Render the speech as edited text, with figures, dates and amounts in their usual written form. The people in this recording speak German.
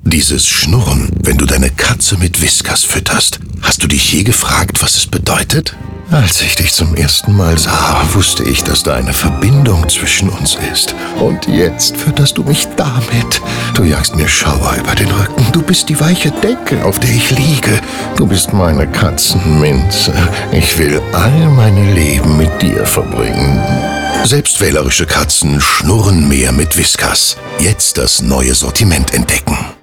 Dieses Schnurren, wenn du deine Katze mit Whiskas fütterst. Hast du dich je gefragt, was es bedeutet? Als ich dich zum ersten Mal sah, wusste ich, dass da eine Verbindung zwischen uns ist. Und jetzt fütterst du mich damit. Du jagst mir Schauer über den Rücken. Du bist die weiche Decke, auf der ich liege. Du bist meine Katzenminze. Ich will all mein Leben mit dir verbringen. Selbstwählerische Katzen schnurren mehr mit Whiskas. Jetzt das neue Sortiment entdecken.